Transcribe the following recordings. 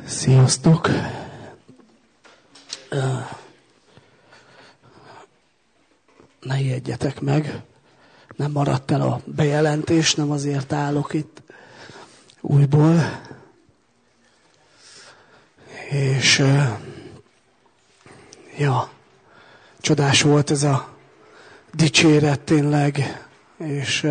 Sziasztok! Ne ijedjetek meg, nem maradt el a bejelentés, nem azért állok itt újból. És csodás volt ez a dicséret tényleg, és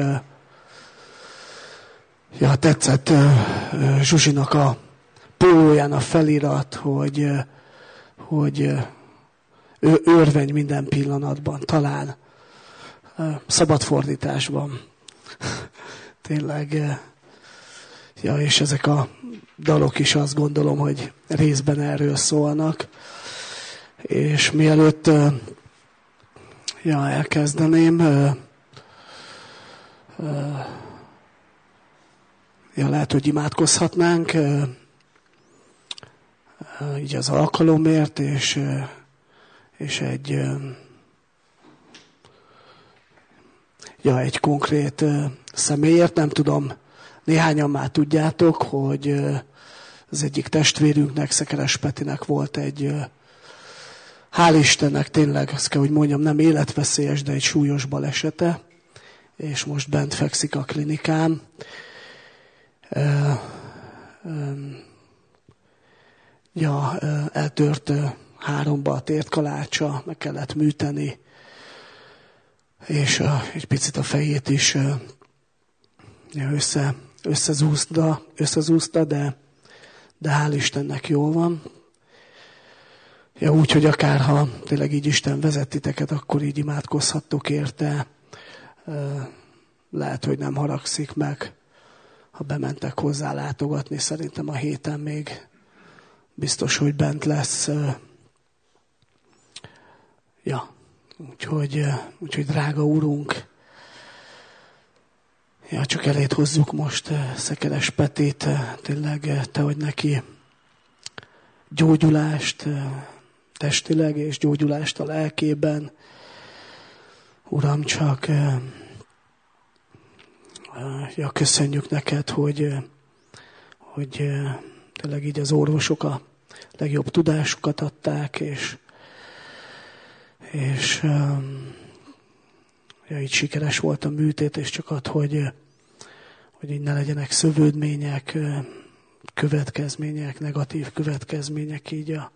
tetszett Zsuzsinak a pólóján a felirat, hogy ő örvenj minden pillanatban, talán szabad fordításban. Tényleg, és ezek a dalok is azt gondolom, hogy részben erről szólnak. És mielőtt elkezdeném, lehet, hogy imádkozhatnánk így az alkalomért, és egy konkrét személyért. Nem tudom, néhányan már tudjátok, hogy az egyik testvérünknek, Szekeres Petinek volt egy, hál' Istennek tényleg, azt kell, hogy mondjam, nem életveszélyes, de egy súlyos balesete, és most bent fekszik a klinikán. Eltört 3-ba a térkalácsa, meg kellett műteni, és egy picit a fejét is összezúzta, de hál' Istennek jól van. Úgyhogy akár ha tényleg így Isten vezet titeket, akkor így imádkozhattok érte. Lehet, hogy nem haragszik meg, ha bementek hozzá látogatni. Szerintem a héten még biztos, hogy bent lesz. Úgyhogy drága Urunk, csak elét hozzuk most Szekeres Petit, tényleg Te vagy neki gyógyulást testileg, és gyógyulást a lelkében. Uram, csak köszönjük neked, hogy tényleg így az orvosok a legjobb tudásukat adták, és így sikeres volt a műtét, és csak add, hogy így ne legyenek szövődmények, következmények, negatív következmények így a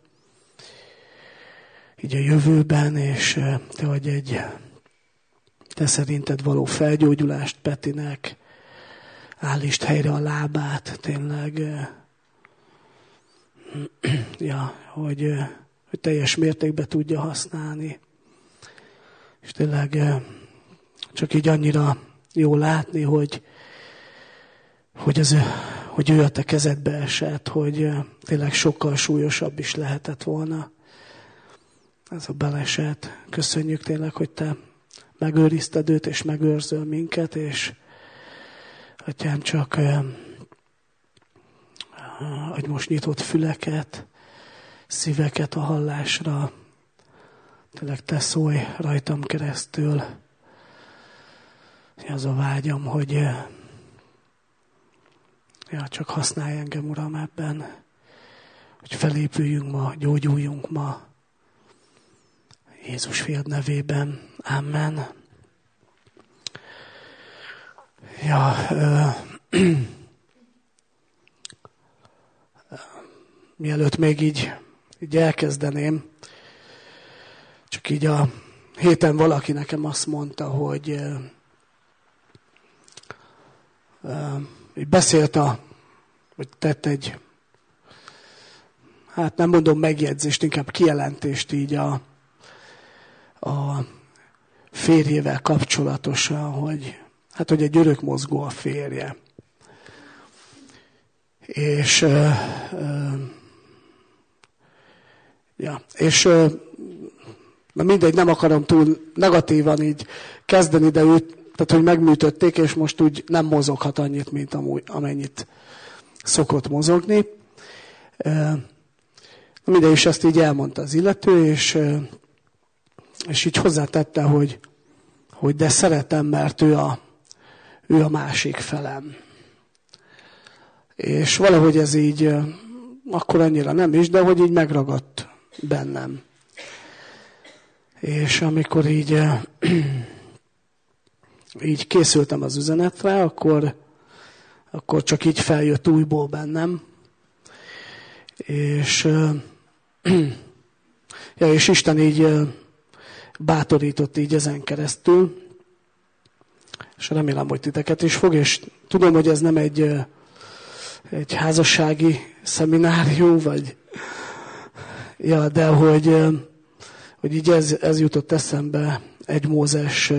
jövőben, és Te adj Te szerinted való felgyógyulást Petinek, állítsd helyre a lábát, tényleg, hogy teljes mértékben tudja használni. És tényleg csak így annyira jó látni, hogy ő a Te kezedbe esett, hogy tényleg sokkal súlyosabb is lehetett volna ez a baleset. Köszönjük tényleg, hogy Te megőrizted őt, és megőrzöl minket, és Atyám, csak adj most nyitott füleket, szíveket a hallásra. Tényleg Te szólj rajtam keresztül. Az a vágyam, hogy csak használj engem, Uram, ebben, hogy felépüljünk ma, gyógyuljunk ma. Jézus fiad nevében. Amen. Mielőtt még így elkezdeném, csak így a héten valaki nekem azt mondta, hogy beszélt vagy tett egy, hát nem mondom megjegyzést, inkább kijelentést így a férjével kapcsolatosan, hogy egy örökmozgó a férje. És na mindegy, nem akarom túl negatívan így kezdeni, de tehát, hogy megműtötték, és most úgy nem mozoghat annyit, mint amennyit szokott mozogni. Mindegy, és ezt így elmondta az illető, és így hozzátette, hogy de szeretem, mert ő a másik felem. És valahogy ez így akkor annyira nem is, de hogy így megragadt bennem. És amikor így készültem az üzenetre, akkor csak így feljött újból bennem. És Isten így bátorított így ezen keresztül, és remélem, hogy titeket is fog, és tudom, hogy ez nem egy házassági szeminárium, de hogy így ez jutott eszembe 1 Mózes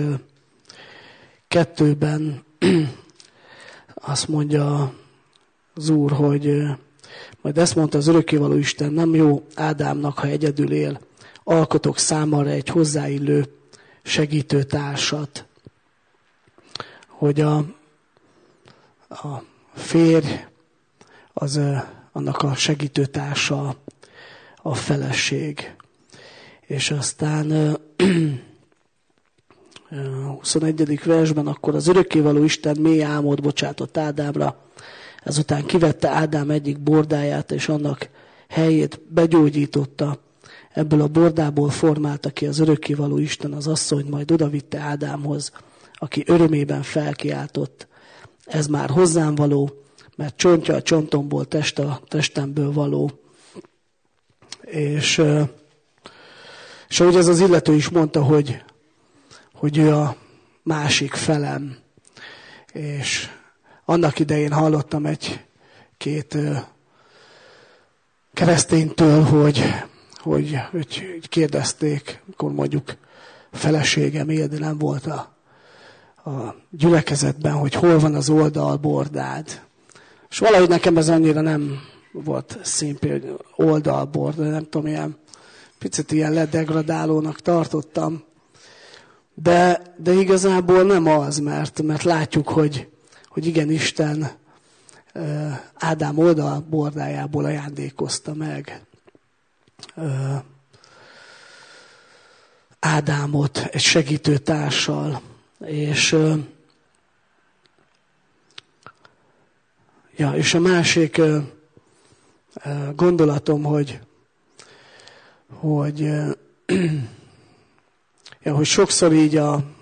2-ben, azt mondja az Úr, hogy majd ezt mondta az örökkévaló Isten, nem jó Ádámnak, ha egyedül él, alkotok számára egy hozzáillő segítőtársat, hogy a férj az annak a segítőtársa a feleség. És aztán 21. versben akkor az örökkévaló Isten mély álmot bocsátott Ádámra, ezután kivette Ádám egyik bordáját, és annak helyét begyógyította. Ebből a bordából formálta ki az örökkévaló Isten az asszonyt, majd odavitte Ádámhoz, aki örömében felkiáltott. Ez már hozzám való, mert csontja a csontomból, test a testemből való. És ahogy ez az illető is mondta, hogy ő a másik felem. És annak idején hallottam egy-két kereszténytől, hogy kérdezték, akkor mondjuk feleségem él, de nem volt a gyülekezetben, hogy hol van az oldalbordád. És valahogy nekem ez annyira nem volt szimpi, hogy oldalbord, nem tudom, picit ilyen ledegradálónak tartottam. De igazából nem az, mert látjuk, hogy igen, Isten Ádám oldalbordájából ajándékozta meg Ádámot egy segítőtársal. És a másik gondolatom, hogy sokszor így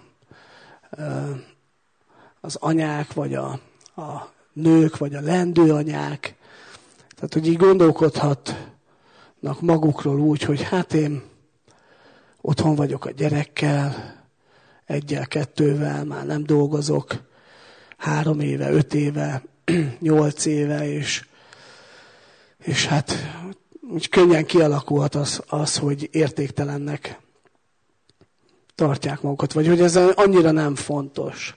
az anyák, vagy a nők, vagy a lendő anyák, tehát hogy így gondolkodhatnak magukról úgy, hogy hát én otthon vagyok a gyerekkel, 1-2, már nem dolgozok, 3 éve, 5 éve, 8 éve, és hát úgy könnyen kialakulhat az, hogy értéktelennek tartják magukat, vagy hogy ez annyira nem fontos,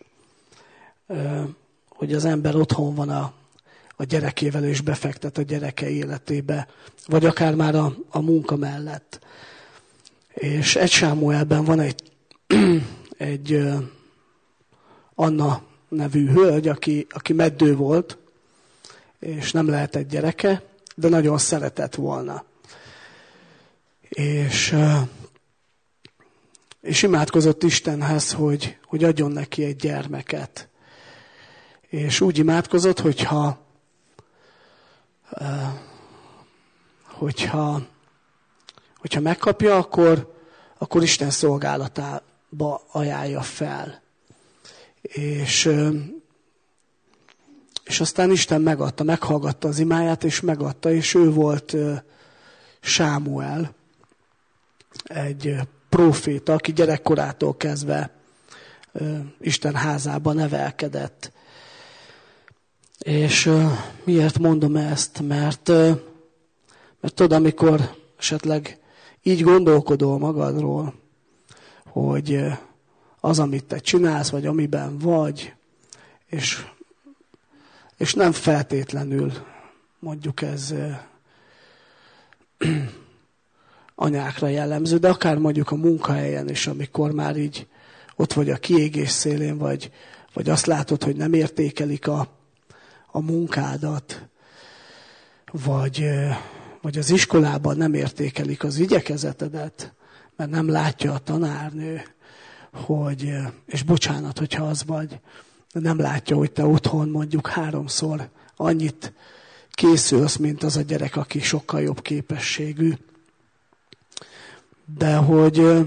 hogy az ember otthon van a gyerekével, és befektet a gyereke életébe, vagy akár már a munka mellett. És 1 Sámuelben van egy Anna nevű hölgy, aki meddő volt, és nem lehetett gyereke, de nagyon szeretett volna. És imádkozott Istenhez, hogy adjon neki egy gyermeket. És úgy imádkozott, hogyha megkapja, akkor Isten szolgálatába ajánlja fel. És aztán Isten meghallgatta az imáját, és megadta, és ő volt Sámuel, egy próféta, aki gyerekkorától kezdve Isten házában nevelkedett. És miért mondom ezt? Mert tudod, amikor esetleg így gondolkodol magadról, hogy az, amit te csinálsz, vagy amiben vagy, és nem feltétlenül, mondjuk ez anyákra jellemző, de akár mondjuk a munkahelyen is, amikor már így ott vagy a kiégés szélén, vagy azt látod, hogy nem értékelik a munkádat, vagy az iskolában nem értékelik az igyekezetedet, mert nem látja a tanárnő, és bocsánat, hogyha az vagy, de nem látja, hogy te otthon mondjuk 3-szor annyit készülsz, mint az a gyerek, aki sokkal jobb képességű. De hogy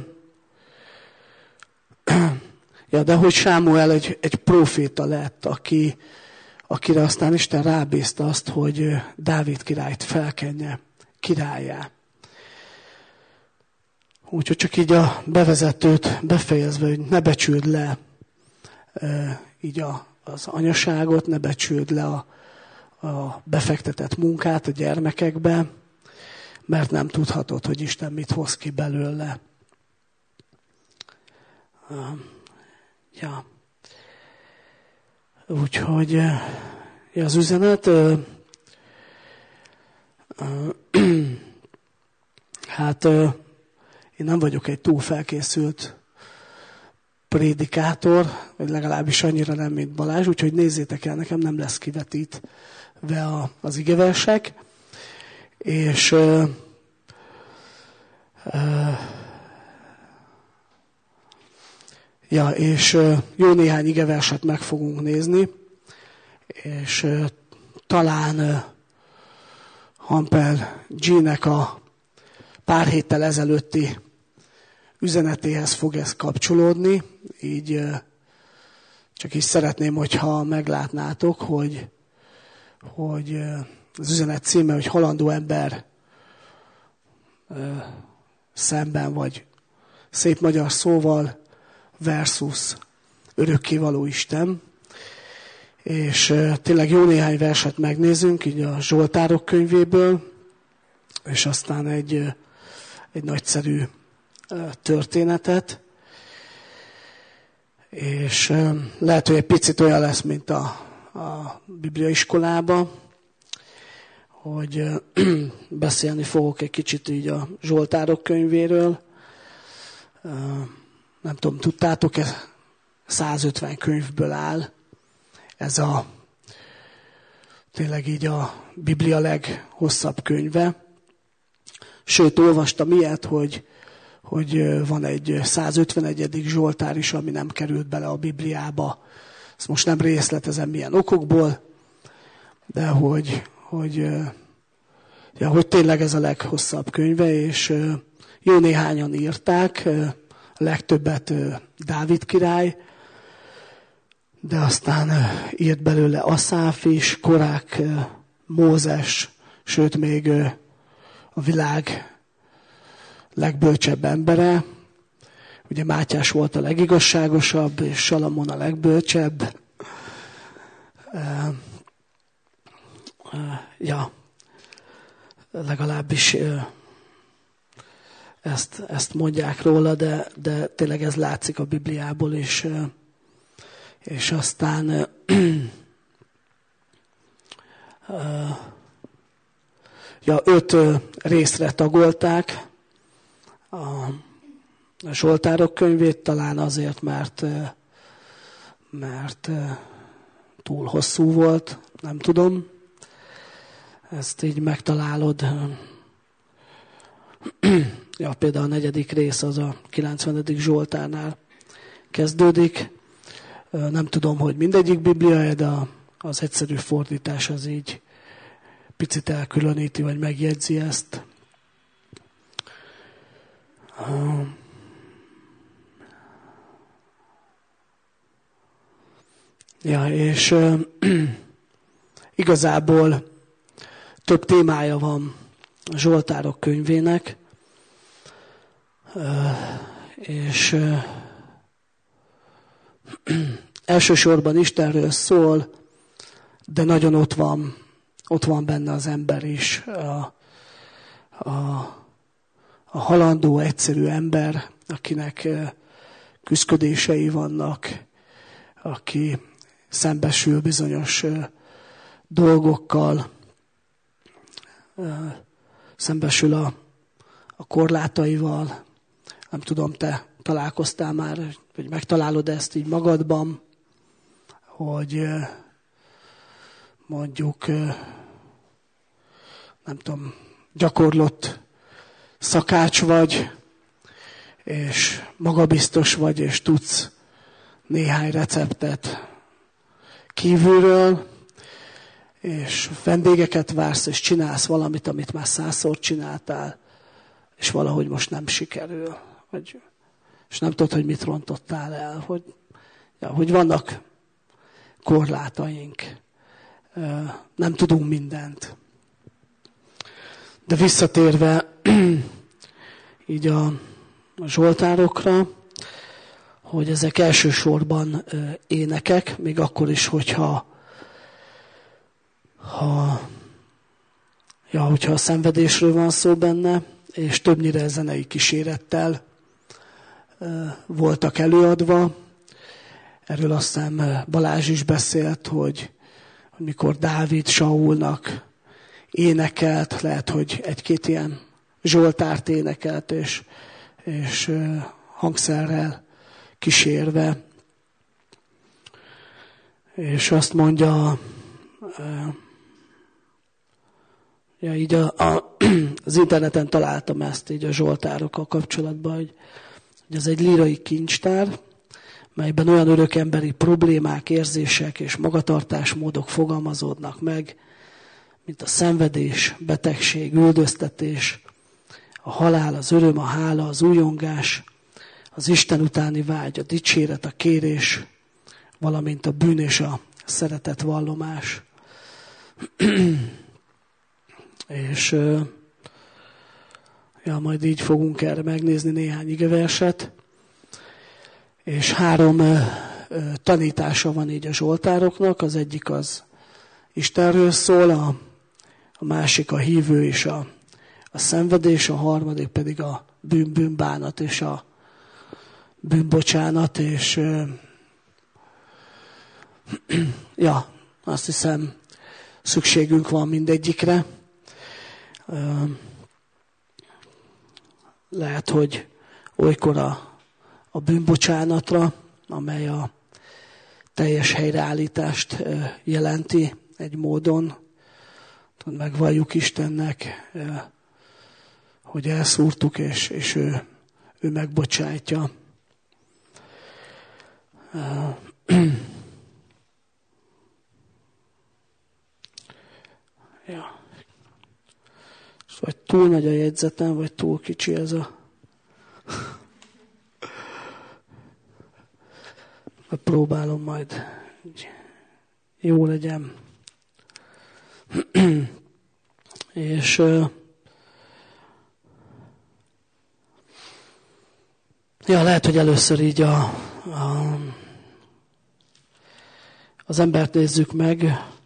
Sámuel egy próféta lett, akire aztán Isten rábízta azt, hogy Dávid királyt felkenje királlyá. Úgyhogy csak így a bevezetőt befejezve, hogy ne becsüld le így az anyaságot, ne becsüld le a befektetett munkát a gyermekekbe, mert nem tudhatod, hogy Isten mit hoz ki belőle. Úgyhogy az üzenet, én nem vagyok egy túl felkészült prédikátor, vagy legalábbis annyira nem, mint Balázs, úgyhogy nézzétek el, nekem nem lesz kivetítve az igeversek, és jó néhány igeverset meg fogunk nézni, és talán Hamper G-nek a pár héttel ezelőtti üzenetéhez fog ez kapcsolódni, így csak is szeretném, hogyha meglátnátok, hogy az üzenet címe, hogy halandó ember szemben, vagy szép magyar szóval versus örökkévaló Isten. És tényleg jó néhány verset megnézünk, így a Zsoltárok könyvéből, és aztán egy nagyszerű történetet. És lehet, hogy egy picit olyan lesz, mint a bibliaiskolában, hogy beszélni fogok egy kicsit így a Zsoltárok könyvéről. Nem tudom, tudtátok-e, 150 könyvből áll. Ez tényleg így a Biblia leghosszabb könyve. Sőt, olvastam ilyet, hogy van egy 151. Zsoltár is, ami nem került bele a Bibliába. Ezt most nem részletezem milyen okokból, de hogy tényleg ez a leghosszabb könyve, és jó néhányan írták, a legtöbbet Dávid király, de aztán írt belőle Aszáf is, Korák, Mózes, sőt még a világ legbölcsebb embere. Ugye Mátyás volt a legigazságosabb, és Salamon a legbölcsebb. Legalábbis ezt mondják róla, de tényleg ez látszik a Bibliából, és aztán öt részre tagolták a Zsoltárok könyvét, talán azért, mert túl hosszú volt, nem tudom. Ezt így megtalálod. Például a 4. rész az a 90. Zsoltárnál kezdődik. Nem tudom, hogy mindegyik Biblia, de az egyszerű fordítás az így picit elkülöníti, vagy megjegyzi ezt. És igazából több témája van a Zsoltárok könyvének, és elsősorban Istenről szól, de nagyon ott van benne az ember is, a halandó, egyszerű ember, akinek küszködései vannak, aki szembesül bizonyos dolgokkal, szembesül a korlátaival. Nem tudom, te találkoztál már, vagy megtalálod ezt így magadban, hogy mondjuk, nem tudom, gyakorlott szakács vagy, és magabiztos vagy, és tudsz néhány receptet kívülről, és vendégeket vársz, és csinálsz valamit, amit már 100-szor csináltál, és valahogy most nem sikerül. És nem tudod, hogy mit rontottál el. Hogy vannak korlátaink. Nem tudunk mindent. De visszatérve így a zsoltárokra, hogy ezek elsősorban énekek, még akkor is, hogyha a szenvedésről van szó benne, és többnyire zenei kísérettel voltak előadva. Erről aztán Balázs is beszélt, hogy mikor Dávid Saulnak énekelt, lehet, hogy egy-két ilyen zsoltárt énekelt, és hangszerrel kísérve. És azt mondja, így az interneten találtam ezt így a zsoltárokkal kapcsolatban, hogy ez egy lírai kincstár, melyben olyan örökemberi problémák, érzések és magatartásmódok fogalmazódnak meg, mint a szenvedés, betegség, üldöztetés, a halál, az öröm, a hála, az újongás, az Isten utáni vágy, a dicséret, a kérés, valamint a bűn és a szeretet vallomás. És majd így fogunk erre megnézni néhány igeverset. És 3 tanítása van így a zsoltároknak. Az egyik az Istenről szól, a másik a hívő és a szenvedés, a harmadik pedig a bűnbánat és a bűnbocsánat, és azt hiszem szükségünk van mindegyikre. Lehet, hogy olykor a bűnbocsánatra, amely a teljes helyreállítást jelenti egy módon, megvalljuk Istennek, hogy elszúrtuk, és ő megbocsájtja. Vagy túl nagy a jegyzetem, vagy túl kicsi ez a... Próbálom majd, hogy jó legyen. És lehet, hogy először így az embert nézzük meg.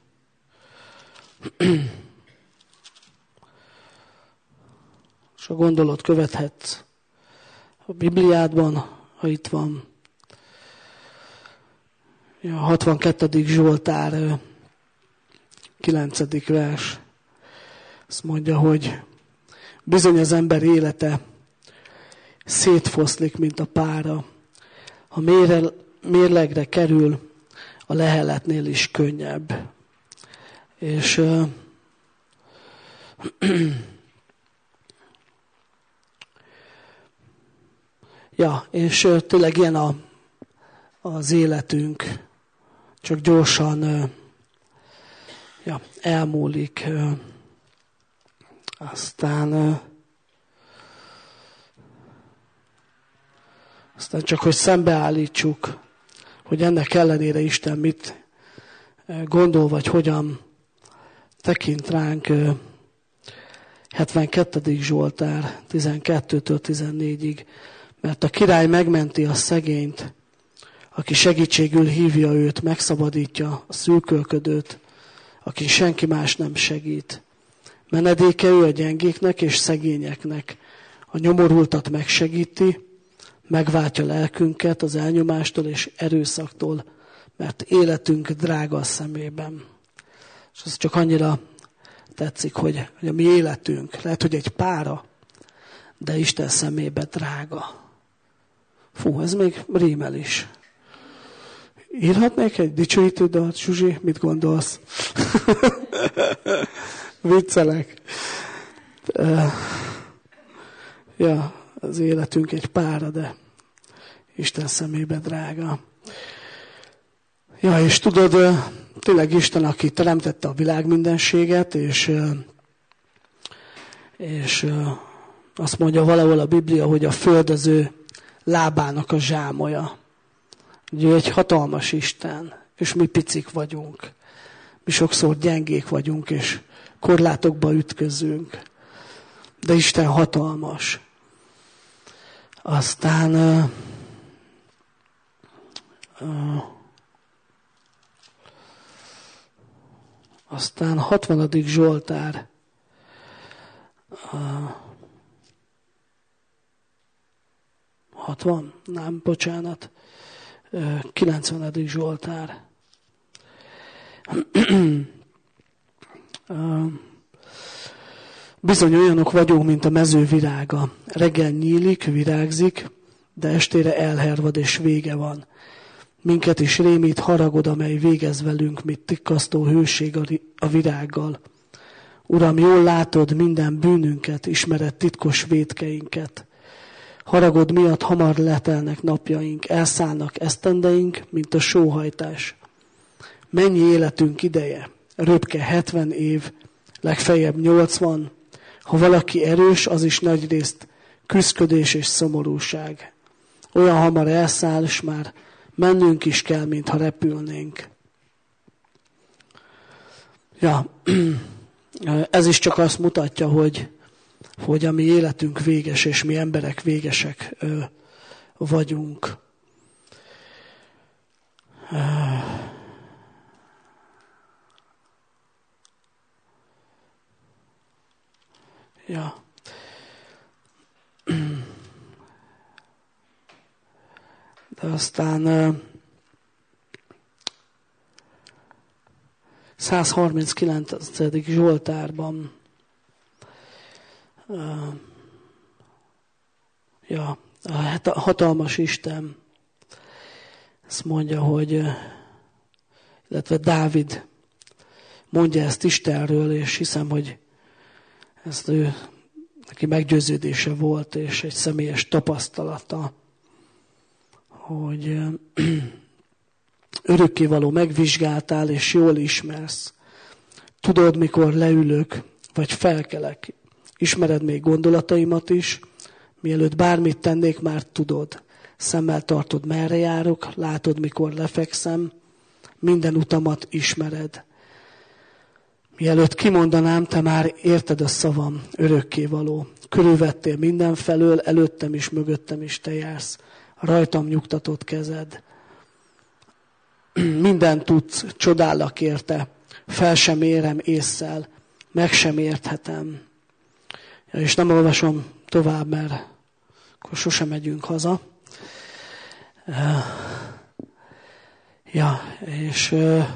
És a gondolat követhetsz a Bibliádban, ha itt van. A 62. Zsoltár 9. vers. Azt mondja, hogy bizony az ember élete szétfoszlik, mint a pára. Ha mérlegre kerül, a leheletnél is könnyebb. És és tényleg ilyen az életünk, csak gyorsan elmúlik. Aztán csak, hogy szembeállítsuk, hogy ennek ellenére Isten mit gondol, vagy hogyan tekint ránk. 72. Zsoltár 12-től 14-ig. Mert a király megmenti a szegényt, aki segítségül hívja őt, megszabadítja a szűkölködőt, aki senki más nem segít. Menedéke ő a gyengéknek és szegényeknek, a nyomorultat megsegíti, megváltja lelkünket az elnyomástól és erőszaktól, mert életünk drága a szemében. És ez csak annyira tetszik, hogy a mi életünk, lehet, hogy egy pára, de Isten szemébe drága. Fú, ez még rímel is. Írhatnék egy dicsőítő dalt, Zsuzsi? Mit gondolsz? Viccelek. Az életünk egy pára, de Isten szemébe drága. És tudod, tényleg Isten, aki teremtette a világ mindenséget, és azt mondja valahol a Biblia, hogy a föld az ő lábának a zsámolya. Ugye egy hatalmas Isten, és mi picik vagyunk. Mi sokszor gyengék vagyunk, és korlátokba ütközünk. De Isten hatalmas. Aztán aztán 60. Zsoltár. 60? Nem, bocsánat. 90. Zsoltár. Bizony olyanok vagyunk, mint a mező virága. Reggel nyílik, virágzik, de estére elhervad és vége van. Minket is rémít haragod, amely végez velünk, mint tikkasztó hőség a virággal. Uram, jól látod minden bűnünket, ismered titkos vétkeinket. Haragod miatt hamar letelnek napjaink, elszállnak esztendeink, mint a sóhajtás. Mennyi életünk ideje? Röpke 70 év, legfeljebb 80. Ha valaki erős, az is nagyrészt küszködés és szomorúság. Olyan hamar elszáll, s már mennünk is kell, mintha repülnénk. Ja, ez is csak azt mutatja, hogy a mi életünk véges, és mi emberek végesek vagyunk. Ja. De aztán 139. Zsoltárban a hatalmas Isten ezt mondja, hogy illetve Dávid mondja ezt Istenről, és hiszem, hogy ezt neki meggyőződése volt, és egy személyes tapasztalata, hogy örökkévaló megvizsgáltál, és jól ismersz. Tudod, mikor leülök, vagy felkelek. Ismered még gondolataimat is, mielőtt bármit tennék, már tudod. Szemmel tartod, merre járok, látod, mikor lefekszem, minden utamat ismered. Mielőtt kimondanám, te már érted a szavam, örökkévaló. Körülvettél mindenfelől, előttem is, mögöttem is te jársz. Rajtam nyugtatott kezed. Mindent tudsz, csodállak érte. Fel sem érem ésszel, meg sem érthetem. Ja, és nem olvasom tovább, mert akkor sosem megyünk haza. Ja, és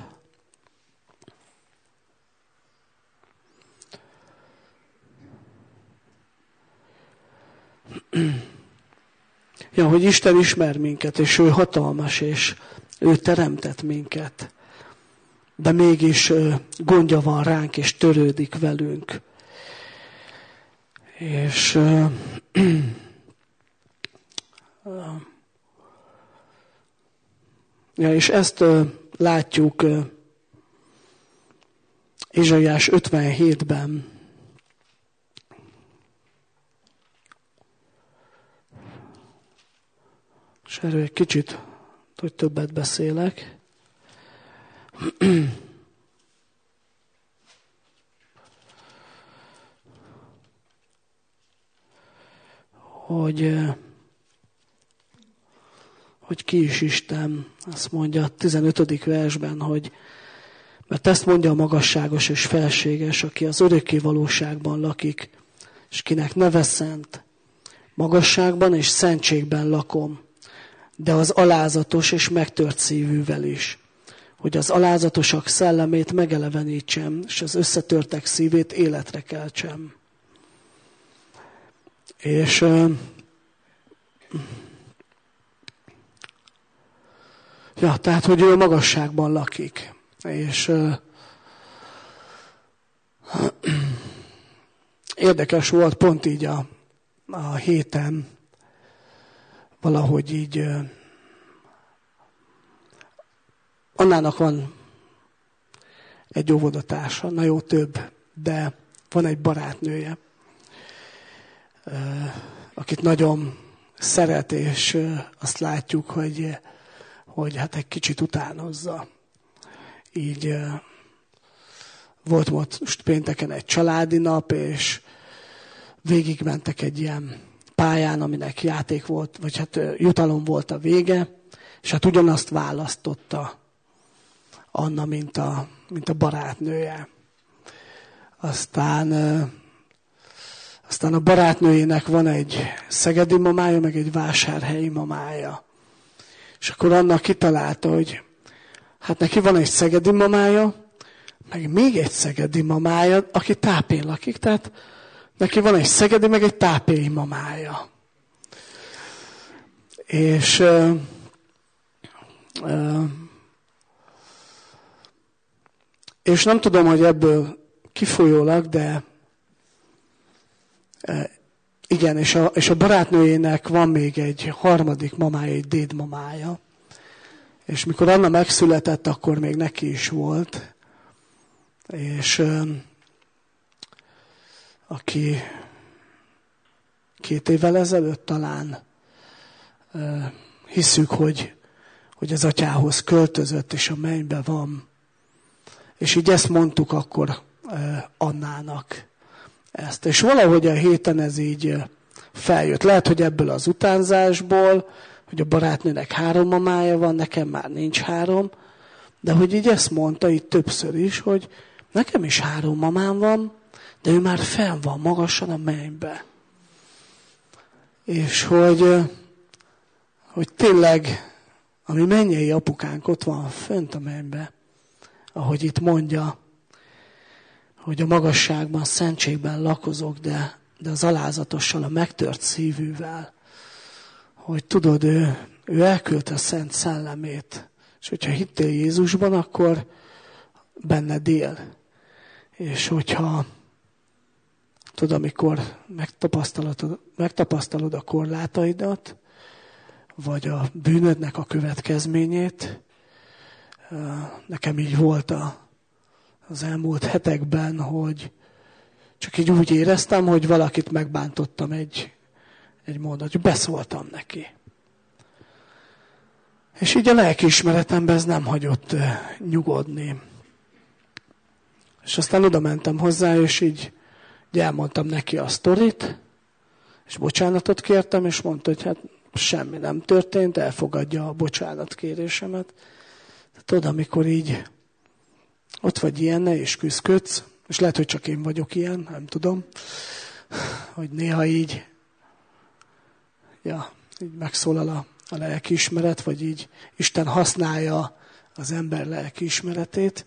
ja, hogy Isten ismer minket, és ő hatalmas, és ő teremtett minket. De mégis gondja van ránk, és törődik velünk. És ja, és ezt látjuk Ézsaiás 57-ben. És erről egy kicsit, hogy többet beszélek. hogy ki is Isten, azt mondja a 15. versben, hogy mert ezt mondja a magasságos és felséges, aki az örökké valóságban lakik, és kinek neve szent, magasságban és szentségben lakom, de az alázatos és megtört szívűvel is, hogy az alázatosak szellemét megelevenítsem, és az összetörtek szívét életre keltsem. És ja, tehát, hogy ő a magasságban lakik. És érdekes volt pont így a héten, valahogy így Annának van egy óvodatársa, na jó, több, de van egy barátnője, akit nagyon szeret, és azt látjuk, hogy hát egy kicsit utánozza. Így volt most pénteken egy családi nap, és végigmentek egy ilyen pályán, aminek játék volt, vagy hát jutalom volt a vége, és hát ugyanazt választotta Anna, mint a barátnője. Aztán a barátnőjének van egy szegedi mamája, meg egy vásárhelyi mamája. És akkor Anna kitalálta, hogy hát neki van egy szegedi mamája, meg még egy szegedi mamája, aki Tápén lakik, tehát neki van egy szegedi, meg egy tápélyi mamája. És nem tudom, hogy ebből kifolyólag, de igen, és a barátnőjének van még egy harmadik mamája, egy dédmamája. És mikor Anna megszületett, akkor még neki is volt. És aki 2 évvel ezelőtt talán hiszük, hogy az atyához költözött, és a mennybe van. És így ezt mondtuk akkor Annának ezt. És valahogy a héten ez így feljött. Lehet, hogy ebből az utánzásból, hogy a barátnőnek 3 mamája van, nekem már nincs 3, de hogy így ezt mondta itt többször is, hogy nekem is 3 mamám van, de ő már fenn van magasan a mennybe. És hogy tényleg a mi mennyei apukánk ott van fönt a mennybe, ahogy itt mondja, hogy a magasságban, szentségben lakozok, de az alázatossal, a megtört szívűvel, hogy tudod, ő elküldte a Szent Szellemét, és hogyha hittél Jézusban, akkor benned él. És hogyha tudod, amikor megtapasztalod a korlátaidat, vagy a bűnödnek a következményét, nekem így volt az elmúlt hetekben, hogy csak így úgy éreztem, hogy valakit megbántottam egy mondat, hogy beszóltam neki. És így a lelkiismeretemben ez nem hagyott nyugodni. És aztán oda mentem hozzá, és így elmondtam neki a sztorit, és bocsánatot kértem, és mondta, hogy hát semmi nem történt, elfogadja a bocsánatkérésemet. Tudod, amikor így ott vagy ilyenne, és küzdködsz, és lehet, hogy csak én vagyok ilyen, nem tudom, hogy néha így megszólal a lelkiismeret, vagy így Isten használja az ember lelkiismeretét.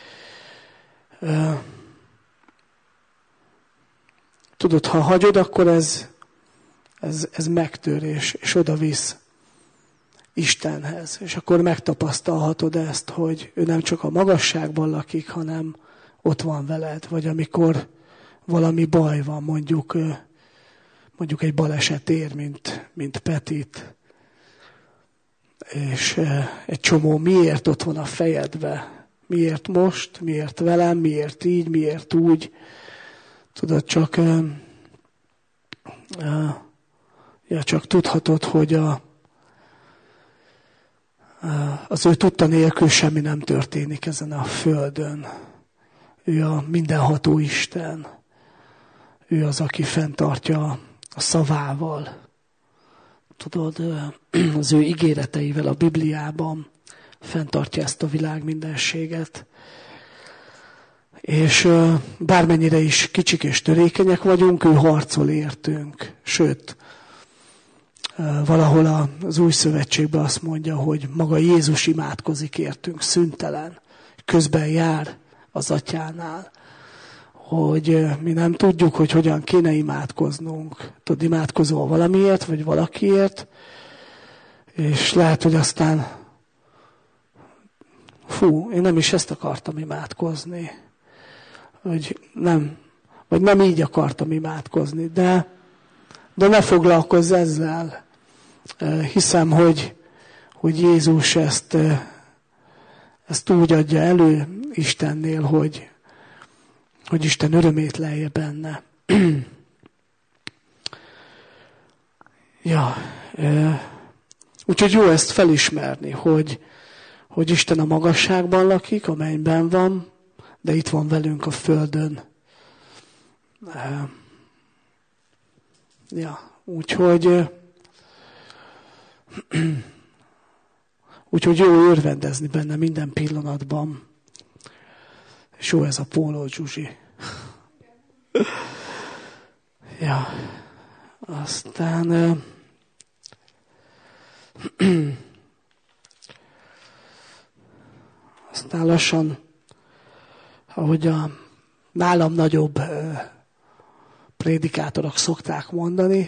Tudod, ha hagyod, akkor ez megtör, és oda visz Istenhez. És akkor megtapasztalhatod ezt, hogy ő nem csak a magasságban lakik, hanem ott van veled. Vagy amikor valami baj van, mondjuk egy baleset ér, mint Petit. És egy csomó miért ott van a fejedbe. Miért most, miért velem, miért így, miért úgy. Tudod, csak tudhatod, hogy az ő tudta nélkül semmi nem történik ezen a földön. Ő a mindenható Isten. Ő az, aki fenntartja a szavával. Tudod, az ő ígéreteivel a Bibliában fenntartja ezt a világ mindenséget. És bármennyire is kicsik és törékenyek vagyunk, ő harcol értünk. Sőt, valahol az Új Szövetségben azt mondja, hogy maga Jézus imádkozik értünk szüntelen. Közben jár az atyánál. Hogy mi nem tudjuk, hogy hogyan kéne imádkoznunk. Tudod, imádkozol valamiért, vagy valakiért, és lehet, hogy aztán én nem is ezt akartam imádkozni. Vagy nem így akartam imádkozni, de ne foglalkozz ezzel. Hiszem, hogy Jézus ezt ezt úgy adja elő Istennél, hogy Isten örömét lelje benne. Ja, úgyhogy jó ezt felismerni, hogy Isten a magasságban lakik, a mennyben van, de itt van velünk a földön. Ja, úgyhogy jó örvendezni benne minden pillanatban. És jó ez a póló, Zsuzsi. Ja, aztán lassan, ahogy a nálam nagyobb prédikátorok szokták mondani,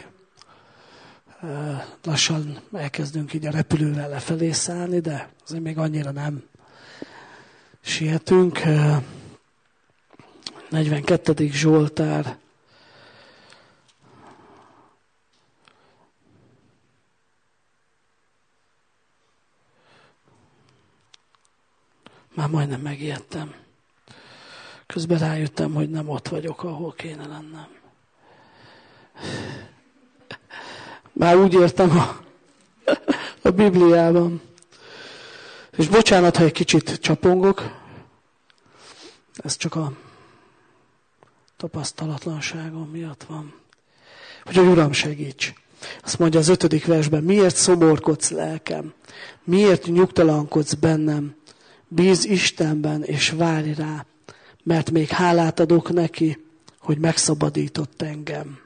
lassan elkezdünk így a repülővel lefelé szállni, de azért még annyira nem sietünk. 42. Zsoltár. Már majdnem megijedtem. Közben rájöttem, hogy nem ott vagyok, ahol kéne lennem. Már úgy értem a Bibliában. És bocsánat, ha egy kicsit csapongok. Ez csak a tapasztalatlanságom miatt van. Hogy a Uram segíts. Azt mondja az 5. versben, miért szomorkodsz, lelkem? Miért nyugtalankodsz bennem? Bízz Istenben, és várj rá, mert még hálát adok neki, hogy megszabadított engem.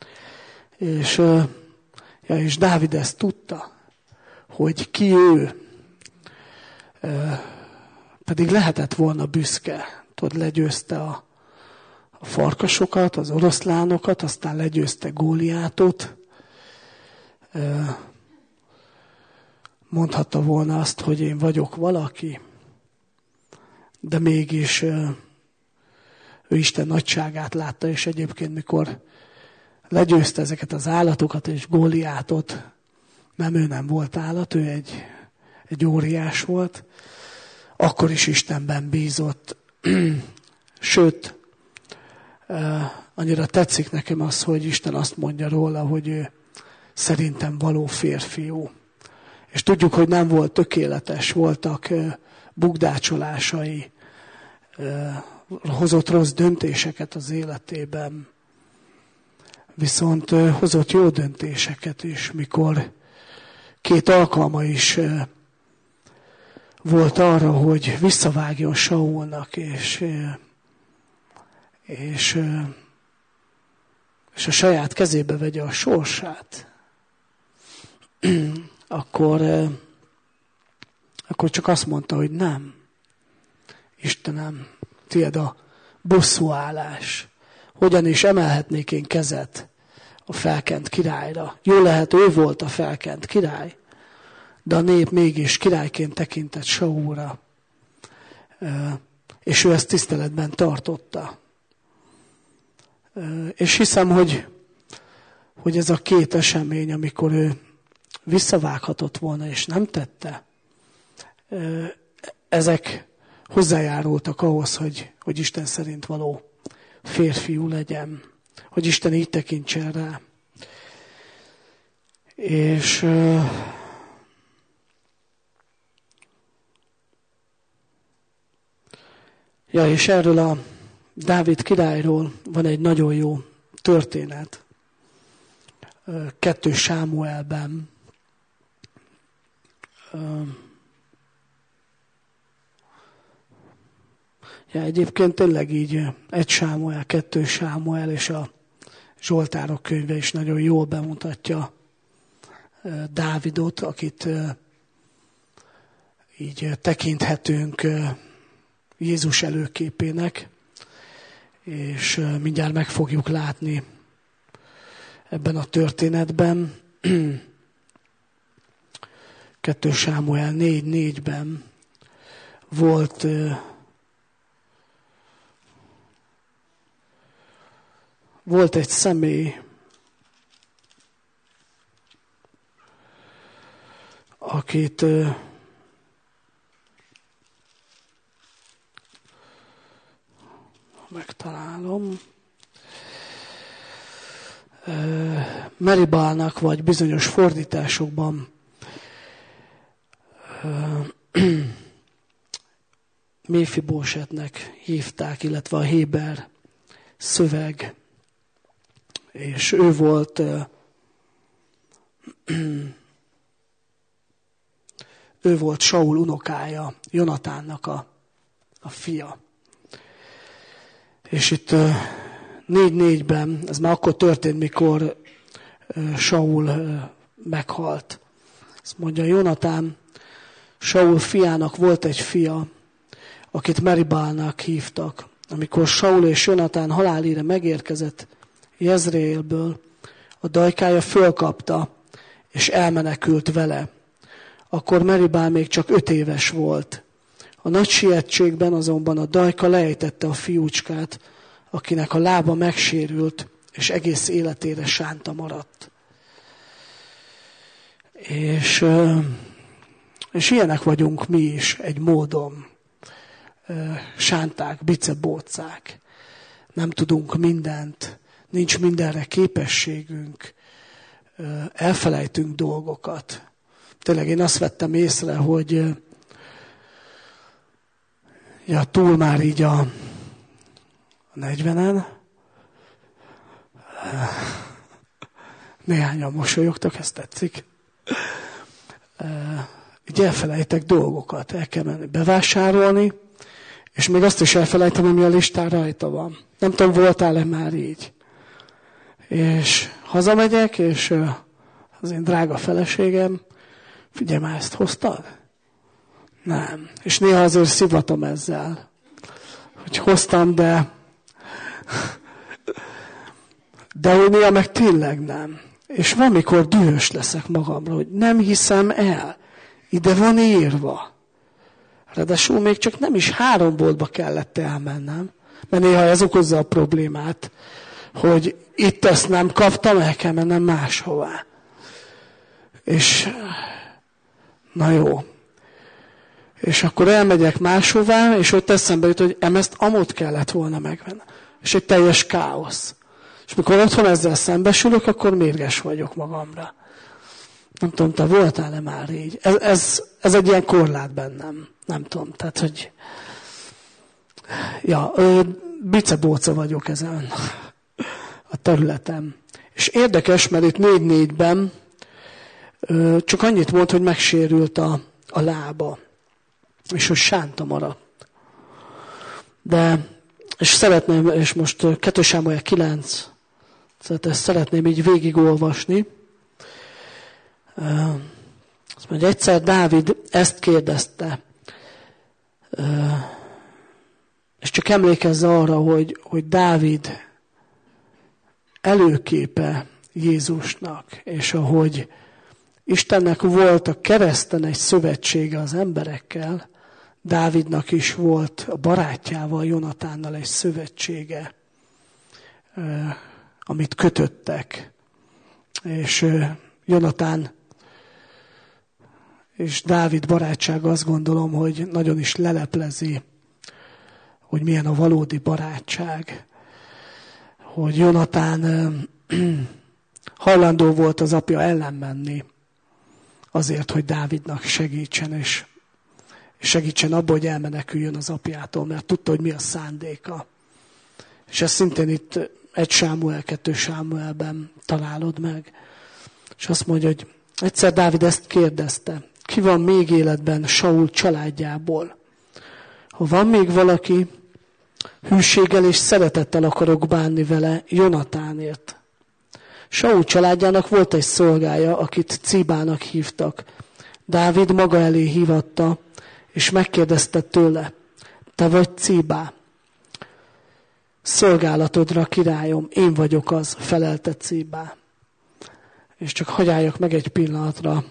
És Dávid ezt tudta, hogy ki ő. Pedig lehetett volna büszke. Tudod, legyőzte a farkasokat, az oroszlánokat, aztán legyőzte Góliátot. Mondhatta volna azt, hogy én vagyok valaki, de mégis ő Isten nagyságát látta, és egyébként mikor legyőzte ezeket az állatokat és Góliátot, ő nem volt állat, ő egy óriás volt, akkor is Istenben bízott. Sőt, annyira tetszik nekem az, hogy Isten azt mondja róla, hogy ő szerintem való férfiú. És tudjuk, hogy nem volt tökéletes, voltak bukdácsolásai, hozott rossz döntéseket az életében, viszont hozott jó döntéseket is, mikor 2 alkalma is volt arra, hogy visszavágjon Saulnak, és a saját kezébe vegye a sorsát, akkor csak azt mondta, hogy nem. Istenem, tiéd a bosszúállás. Hogyan is emelhetnék én kezet a felkent királyra? Jó lehet, ő volt a felkent király, de a nép mégis királyként tekintett Saulra. És ő ezt tiszteletben tartotta. És hiszem, hogy ez a 2 esemény, amikor ő visszavághatott volna, és nem tette, ezek hozzájárultak ahhoz, hogy Isten szerint való férfiú legyen, hogy Isten így tekintsen rá. És erről a Dávid királyról van egy nagyon jó történet. 2 Sámuelben. Egyébként tényleg így 1 Sámuel, 2 Sámuel és a Zsoltárok könyve is nagyon jól bemutatja Dávidot, akit így tekinthetünk Jézus előképének, és mindjárt meg fogjuk látni ebben a történetben. 2 Sámuel 4:4-ben volt egy személy, akit megtalálom. Meribálnak, vagy bizonyos fordításokban Méfibósetnek hívták, illetve a héber szöveg, és ő volt Saul unokája, Jonatánnak a fia. És itt 4:4-ben, ez már akkor történt, mikor Saul meghalt. Azt mondja, Jonatán, Saul fiának volt egy fia, akit Meribálnak hívtak. Amikor Saul és Jonatán halálhíre megérkezett Jezreélből, a dajkája fölkapta, és elmenekült vele. Akkor Meribál még csak 5 éves volt. A nagy sietségben azonban a dajka leejtette a fiúcskát, akinek a lába megsérült, és egész életére sánta maradt. És ilyenek vagyunk mi is egy módon. Sánták, bicebócák. Nem tudunk mindent, nincs mindenre képességünk. Elfelejtünk dolgokat. Tényleg én azt vettem észre, hogy túl már így a 40-en. Néhányan mosolyogtak, ezt tetszik. Így elfelejtek dolgokat, el kell menni bevásárolni, és még azt is elfelejtem, ami a listán rajta van. Nem tudom, voltál-e már így? És hazamegyek, és az én drága feleségem, figyelj már, ezt hoztad? Nem. És néha azért szivatom ezzel, hogy hoztam, de hogy néha meg tényleg nem. És van, mikor dühös leszek magamra, hogy nem hiszem el. Ide van írva. Ráadásul még csak nem is 3 boltba kellett elmennem, mert néha ez okozza a problémát, hogy itt ezt nem kaptam, el kell mennem máshová. És na jó. És akkor elmegyek máshová, és ott eszembe jut, hogy ezt amott kellett volna megvenni. És egy teljes káosz. És mikor otthon ezzel szembesülök, akkor mérges vagyok magamra. Nem tudom, te voltál-e már így? Ez egy ilyen korlát bennem. Nem tudom, tehát, hogy bicebóca vagyok ezen a területem. És érdekes, mert itt 4:4-ben csak annyit mond, hogy megsérült a lába. És hogy sánta maradt. És szeretném, és most 2 Sámuel 9, ezt szeretném így végigolvasni. Azt mondja, egyszer Dávid ezt kérdezte, és csak emlékezz arra, hogy Dávid előképe Jézusnak, és ahogy Istennek volt a kereszten egy szövetsége az emberekkel, Dávidnak is volt a barátjával, Jonatánnal egy szövetsége, amit kötöttek. És Jonatán és Dávid barátsága, azt gondolom, hogy nagyon is leleplezi, hogy milyen a valódi barátság. Hogy Jonatán hajlandó volt az apja ellen menni, azért, hogy Dávidnak segítsen, és segítsen abba, hogy elmeneküljön az apjától, mert tudta, hogy mi a szándéka. És ezt szintén itt 1 Sámuel, 2 Sámuelben találod meg. És azt mondja, hogy egyszer Dávid ezt kérdezte, ki van még életben Saul családjából? Ha van még valaki, hűséggel és szeretettel akarok bánni vele Jonatánért. Saul családjának volt egy szolgája, akit Cíbának hívtak. Dávid maga elé hívatta, és megkérdezte tőle, te vagy Cíbá? Szolgálatodra, királyom, én vagyok az, felelte Cíbá. És csak hagyjáljak meg egy pillanatra.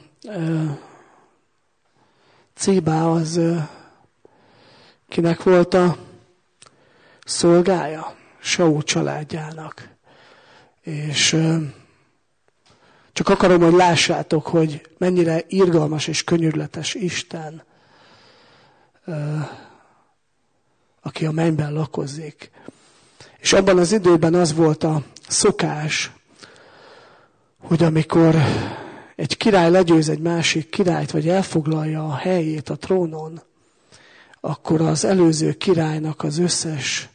Cíbá az kinek volt a szolgája? Saul családjának. És csak akarom, hogy lássátok, hogy mennyire irgalmas és könyörületes Isten, aki a mennyben lakozik. És abban az időben az volt a szokás, hogy amikor egy király legyőz egy másik királyt, vagy elfoglalja a helyét a trónon, akkor az előző királynak az összes,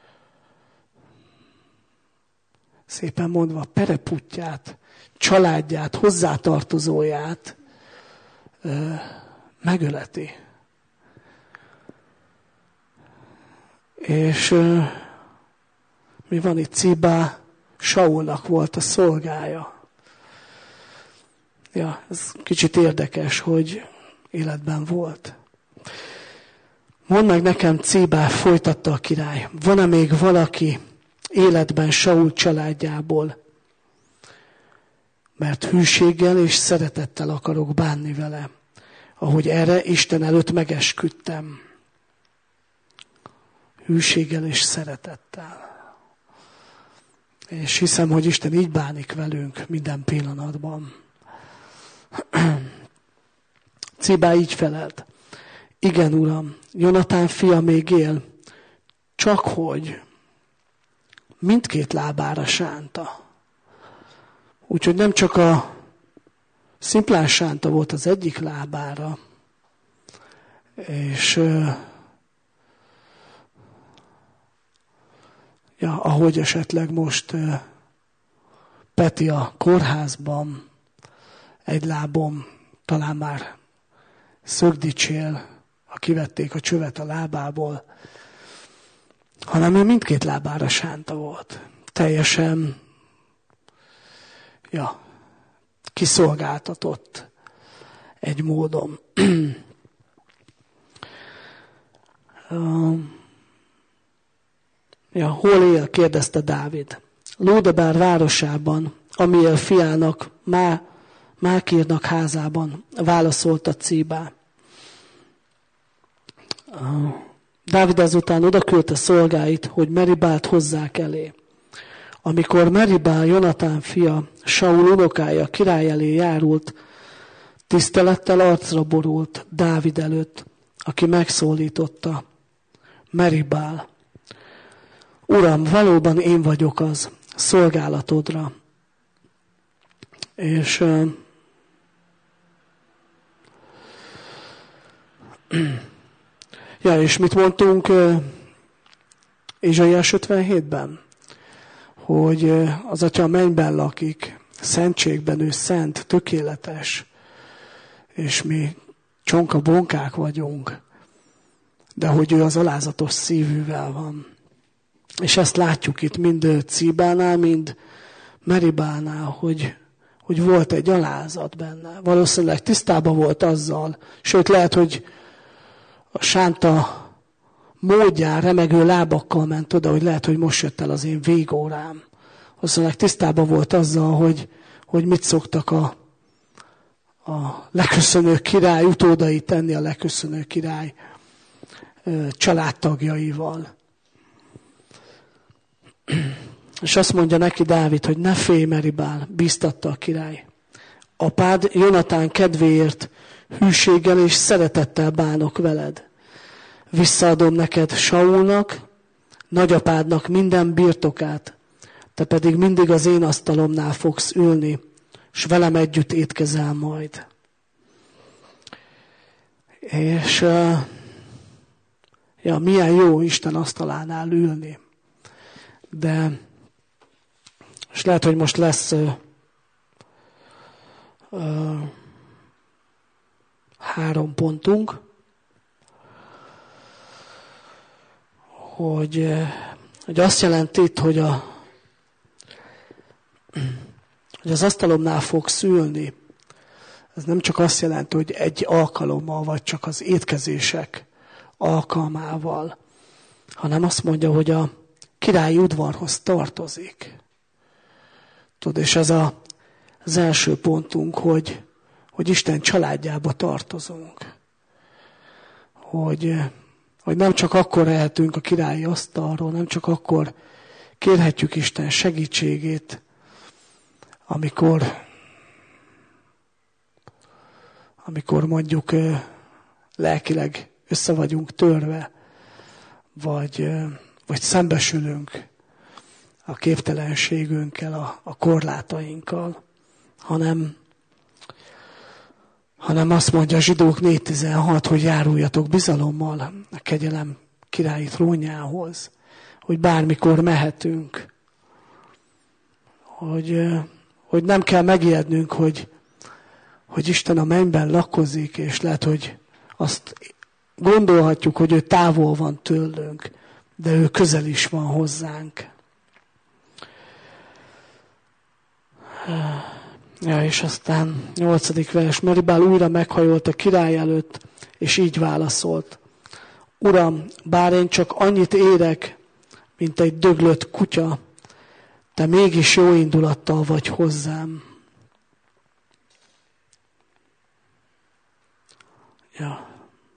szépen mondva, pereputját, családját, hozzátartozóját megöleti. És mi van itt? Cíbá Saulnak volt a szolgája. Ja, ez kicsit érdekes, hogy életben volt. Mondd meg nekem, Cíbá, folytatta a király, van-e még valaki életben Saul családjából? Mert hűséggel és szeretettel akarok bánni vele, ahogy erre Isten előtt megesküdtem. Hűséggel és szeretettel. És hiszem, hogy Isten így bánik velünk minden pillanatban. Cíbá így felelt. Igen, uram, Jonatán fia még él, csak hogy mindkét lábára sánta. Úgyhogy nem csak a szimplán sánta volt az egyik lábára, és ahogy esetleg most Peti a kórházban egy lábom talán már szögdicsél, ha kivették a csövet a lábából, hanem ő mindkét lábára sánta volt. Teljesen kiszolgáltatott egy módon. Hol él? Kérdezte Dávid. Lódebár városában, Amiel fiának, Mákírnak házában, válaszolta Cíbá. Dávid azután odaküldte szolgáit, hogy Meribált hozzák elé. Amikor Meribál, Jonatán fia, Saul unokája király elé járult, tisztelettel arcra borult Dávid előtt, aki megszólította. Meribál, Uram, valóban én vagyok az, szolgálatodra. És és mit mondtunk Ézsaiás 57-ben? Hogy az Atya a mennyben lakik, szentségben ő szent, tökéletes, és mi csonka bonkák vagyunk, de hogy ő az alázatos szívűvel van. És ezt látjuk itt mind Cíbánál, mind Meribánál, hogy volt egy alázat benne. Valószínűleg tisztában volt azzal, sőt lehet, hogy a sánta módján remegő lábakkal ment oda, hogy lehet, hogy most jött el az én végórám. Valószínűleg tisztában volt azzal, hogy mit szoktak a leköszönő király utódai tenni a leköszönő király családtagjaival. És azt mondja neki Dávid, hogy ne félj, Meribál, bíztatta a király. Apád Jonatán kedvéért hűséggel és szeretettel bánok veled. Visszaadom neked Saulnak, nagyapádnak minden birtokát, te pedig mindig az én asztalomnál fogsz ülni, és velem együtt étkezel majd. És milyen jó Isten asztalánál ülni. De, és lehet, hogy most lesz 3 pontunk, hogy azt jelenti itt, hogy az asztalomnál fogsz ülni. Ez nem csak azt jelenti, hogy egy alkalommal, vagy csak az étkezések alkalmával, hanem azt mondja, hogy a királyi udvarhoz tartozik. Tudod, és ez az első pontunk, hogy Isten családjába tartozunk. Hogy nem csak akkor ehetünk a királyi asztalról, nem csak akkor kérhetjük Isten segítségét, amikor mondjuk lelkileg össze vagyunk törve, vagy szembesülünk a képtelenségünkkel, a korlátainkkal, hanem azt mondja a Zsidók 4.16, hogy járuljatok bizalommal a kegyelem királyi trónjához, hogy bármikor mehetünk, hogy nem kell megijednünk, hogy Isten a mennyben lakozik, és lehet, hogy azt gondolhatjuk, hogy ő távol van tőlünk, de ő közel is van hozzánk. Ja, és aztán 8. vers. Meribál újra meghajolt a király előtt, és így válaszolt. Uram, bár én csak annyit érek, mint egy döglött kutya, te mégis jó indulattal vagy hozzám. Ja.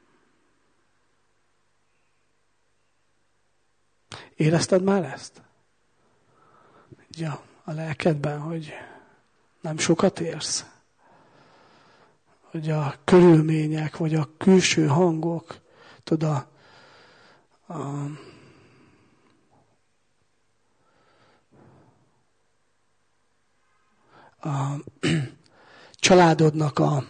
Érezted már ezt? Ja, a lelkedben, hogy nem sokat érsz? Hogy a körülmények, vagy a külső hangok, tudod, a családodnak a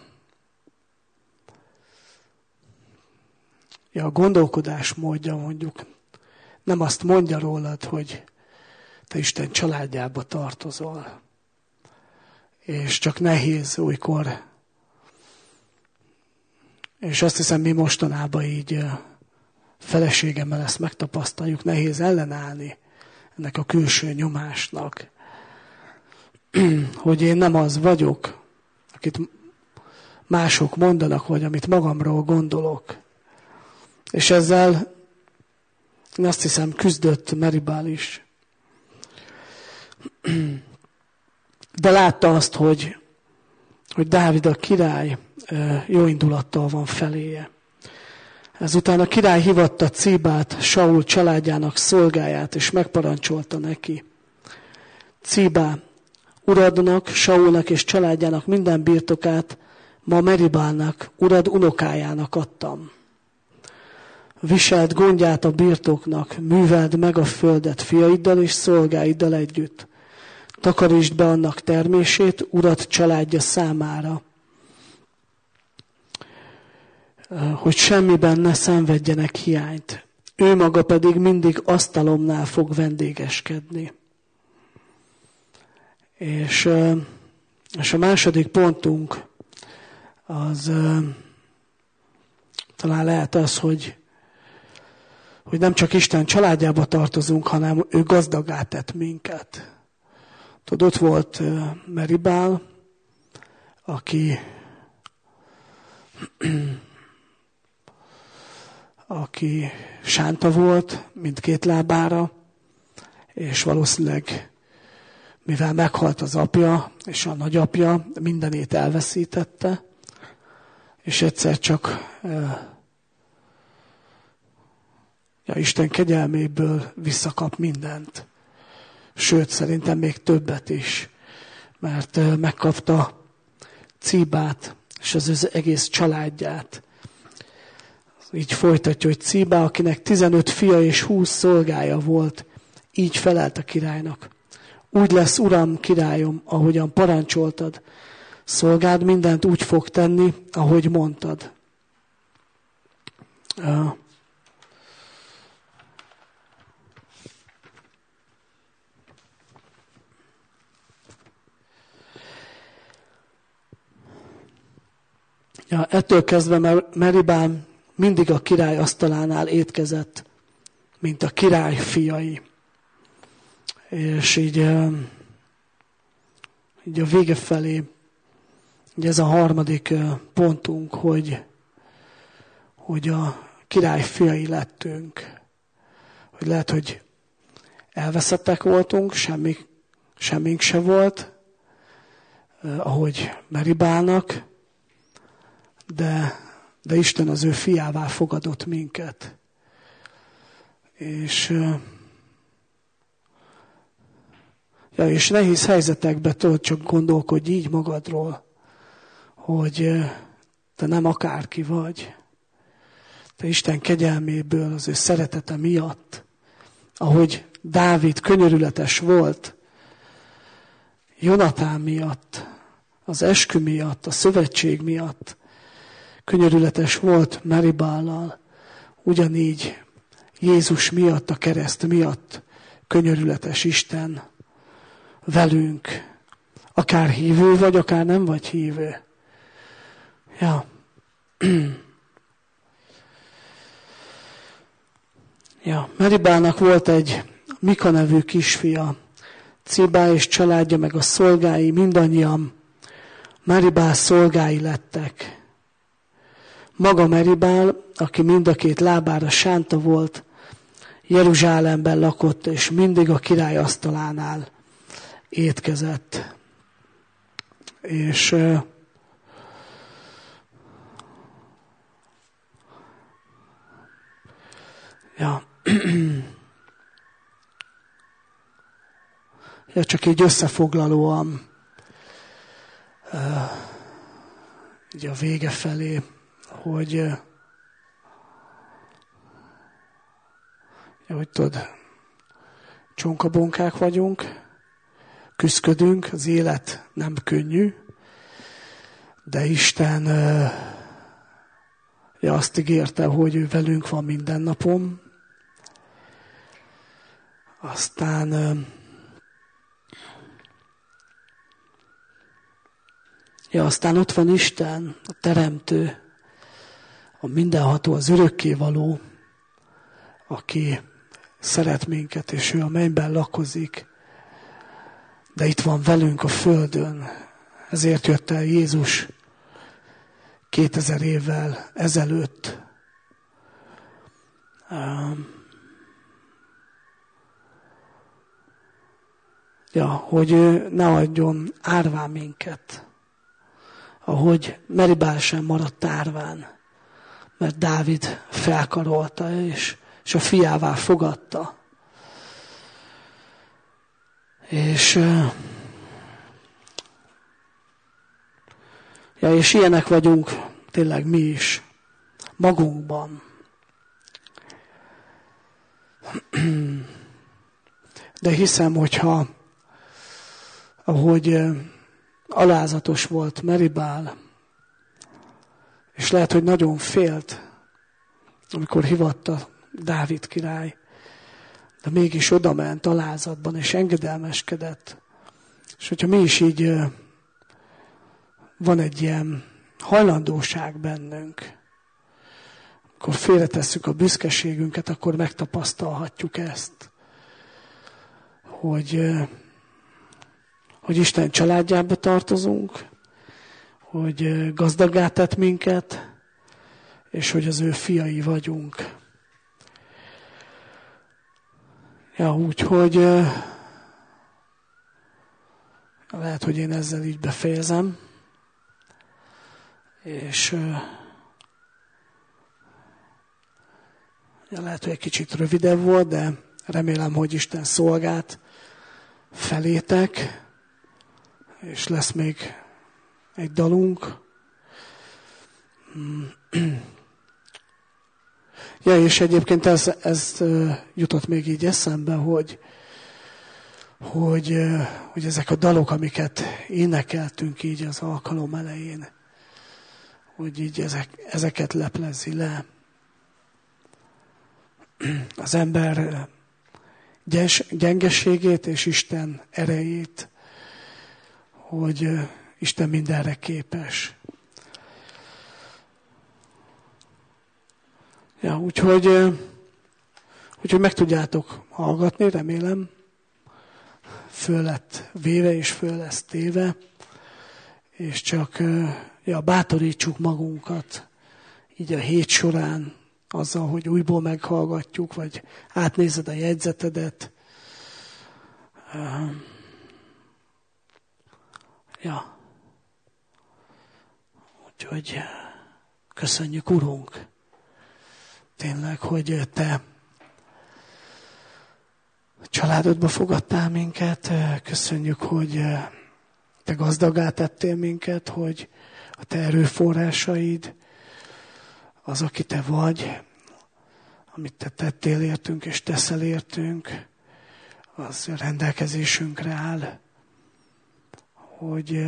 gondolkodásmódja, mondjuk, nem azt mondja rólad, hogy te Isten családjába tartozol. És csak nehéz olykor. És azt hiszem, mi mostanában így feleségemmel ezt megtapasztaljuk, nehéz ellenállni ennek a külső nyomásnak. Hogy én nem az vagyok, akit mások mondanak, vagy amit magamról gondolok. És ezzel én azt hiszem küzdött Meribál is. De látta azt, hogy Dávid a király jó indulattal van feléje. Ezután a király hívatta Cíbát, Saul családjának szolgáját, és megparancsolta neki. Cíbá, uradnak, Saulnak és családjának minden birtokát ma Meribálnak, urad unokájának adtam. Viseld gondját a birtoknak, műveld meg a földet fiaiddal és szolgáiddal együtt. Takarítsd be annak termését, urad családja számára, hogy semmiben ne szenvedjenek hiányt. Ő maga pedig mindig asztalomnál fog vendégeskedni. És a második pontunk az talán lehet az, hogy nem csak Isten családjába tartozunk, hanem ő gazdagá tett minket. Tudod, ott volt Meribál, aki sánta volt mindkét lábára, és valószínűleg, mivel meghalt az apja és a nagyapja, mindenét elveszítette, és egyszer csak Isten kegyelméből visszakap mindent. Sőt, szerintem még többet is, mert megkapta Cíbát és az egész családját. Így folytatja, hogy Cíbá, akinek 15 fia és 20 szolgája volt, így felelt a királynak. Úgy lesz, uram, királyom, ahogyan parancsoltad. Szolgád mindent úgy fog tenni, ahogy mondtad. Ja, ettől kezdve Meribál mindig a király asztalánál étkezett, mint a király fiai. És így a vége felé, ugye ez a harmadik pontunk, hogy a király fiai lettünk. Hogy lehet, hogy elveszettek voltunk, semmink se volt, ahogy Meribálnak, de Isten az ő fiává fogadott minket. És nehéz helyzetekben tudod, csak gondolkodj így magadról, hogy te nem akárki vagy. Te Isten kegyelméből, az ő szeretete miatt, ahogy Dávid könyörületes volt Jonatán miatt, az eskü miatt, a szövetség miatt, könyörületes volt Meribállal, ugyanígy Jézus miatt, a kereszt miatt könyörületes Isten velünk, akár hívő vagy, akár nem vagy hívő. Ja. Ja, Meribának volt egy Mika nevű kisfia, Cibá és családja, meg a szolgái, mindannyian Meribál szolgái lettek. Maga Meribál, aki mind a két lábára sánta volt, Jeruzsálemben lakott, és mindig a király asztalánál étkezett. És ja, csak így összefoglalóan így a vége felé, hogy tudod, csonkabonkák vagyunk, küszködünk, az élet nem könnyű, de Isten azt ígérte, hogy ő velünk van minden napon. Aztán ott van Isten, a Teremtő, a mindenható, az örökkévaló, aki szeret minket, és ő a mennyben lakozik, de itt van velünk a földön. Ezért jött el Jézus 2000 évvel ezelőtt. Hogy ő ne adjon árván minket, ahogy Meribál sem maradt árván, mert Dávid felkarolta, és a fiává fogadta. És ilyenek vagyunk tényleg mi is, magunkban. De hiszem, hogyha ahogy alázatos volt Meribál, és lehet, hogy nagyon félt, amikor hivatta Dávid király, de mégis odament alázatban, és engedelmeskedett. És hogyha mi is így van egy ilyen hajlandóság bennünk, akkor félretesszük a büszkeségünket, akkor megtapasztalhatjuk ezt, hogy Isten családjába tartozunk, hogy gazdaggá tett minket, és hogy az ő fiai vagyunk. Úgyhogy lehet, hogy én ezzel így befejezem, és lehet, hogy egy kicsit rövidebb volt, de remélem, hogy Isten szolgált felétek, és lesz még egy dalunk. És egyébként ez jutott még így eszembe, hogy ezek a dalok, amiket énekeltünk így az alkalom elején, hogy így ezeket leplezi le. Az ember gyengeségét és Isten erejét, hogy Isten mindenre képes. Úgyhogy meg tudjátok hallgatni, remélem. Föl lett véve és föl lesz téve, és csak bátorítsuk magunkat így a hét során azzal, hogy újból meghallgatjuk, vagy átnézed a jegyzetedet. Úgyhogy köszönjük, Urunk, tényleg, hogy Te családodba fogadtál minket. Köszönjük, hogy Te gazdaggá tettél minket, hogy a Te erőforrásaid, az, aki Te vagy, amit Te tettél értünk és teszel értünk, az rendelkezésünkre áll, hogy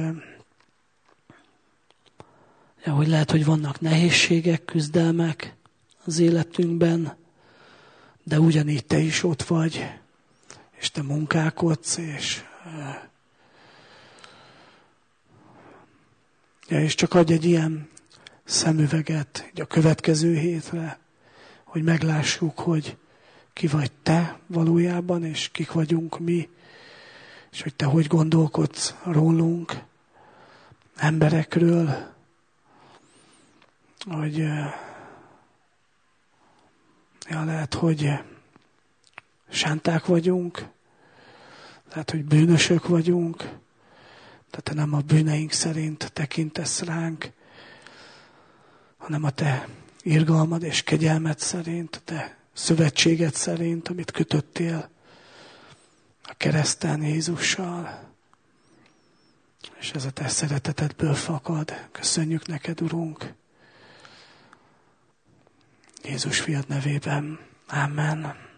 lehet, hogy vannak nehézségek, küzdelmek az életünkben, de ugyanígy te is ott vagy, és te munkálkodsz, és csak adj egy ilyen szemüveget a következő hétre, hogy meglássuk, hogy ki vagy te valójában, és kik vagyunk mi, és hogy te hogy gondolkodsz rólunk, emberekről, hogy lehet, hogy sánták vagyunk, lehet, hogy bűnösök vagyunk, de te nem a bűneink szerint tekintesz ránk, hanem a te irgalmad és kegyelmed szerint, a te szövetséged szerint, amit kötöttél a kereszten Jézussal. És ez a te szeretetedből fakad. Köszönjük neked, Urunk. Jézus fiad nevében. Amen.